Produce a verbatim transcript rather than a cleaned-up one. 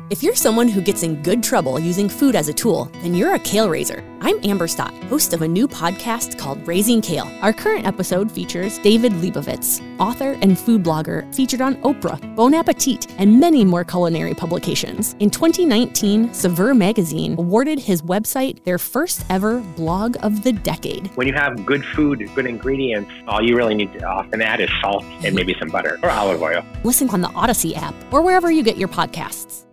If you're someone who gets in good trouble using food as a tool, then you're a kale raiser. I'm Amber Stott, host of a new podcast called Raising Kale. Our current episode features David Leibovitz, author and food blogger featured on Oprah, Bon Appetit, and many more culinary publications. In twenty nineteen, Saveur magazine awarded his website their first ever blog of the decade. When you have good food, good ingredients, all you really need to often add is salt and maybe some butter or olive oil. Listen on the Odyssey app or wherever you get your podcasts.